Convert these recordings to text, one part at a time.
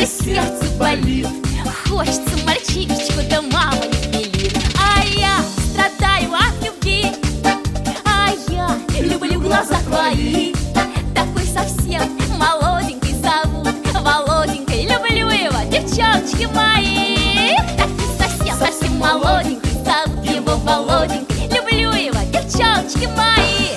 и сердце болит. Хочется мальчишечку, да мама не велит. А я страдаю от любви, а я люблю глаза твои. Такой совсем молоденький, зовут Володенькой. Люблю его, девчоночки мои. Такой совсем молоденький, зовут его Володенькой. Люблю его, девчоночки мои.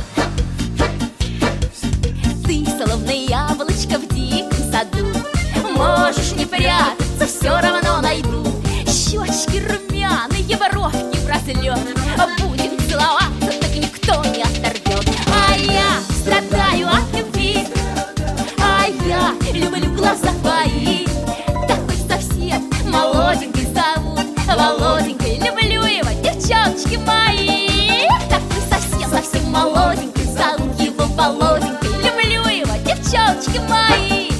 Ты словно яблочко в диком саду, можешь не прятаться, все равно найду. Щечки румяные, бровки в разлет, будем целоваться, так никто не оторвет. А я страдаю от любви, а я люблю глаза твои. Такой совсем молоденький, зовут Володенькой. Люблю его, девчоночки мои. Такой совсем молоденький, зовут его Володенькой. Люблю его, девчоночки мои.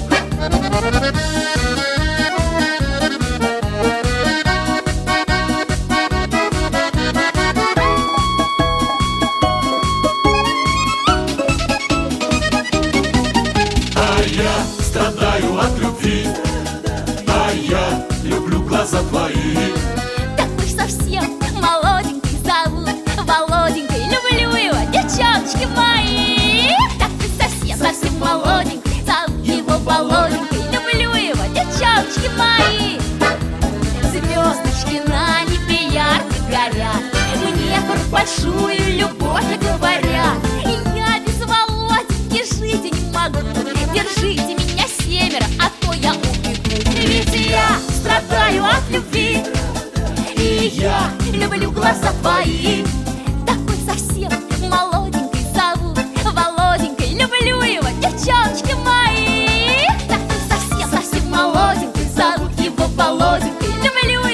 Страдаю от любви, а я люблю глаза твои. Такой совсем молоденький, зовут Володенькой. Люблю его, девчоночки мои. Такой совсем молоденький, зовут его Володенькой. Люблю его, девчоночки мои. Звездочки на небе ярко горят, мне про большую любовь говорят. И я без Володеньки жить не могу. Держите меня семеро, а то я убегу. Ведь я страдаю от любви, и я люблю глаза твои. Такой совсем молоденький, зовут Володенькой. Люблю его, девчоночки мои. Такой совсем молоденький, зовут его Володенькой. Люблю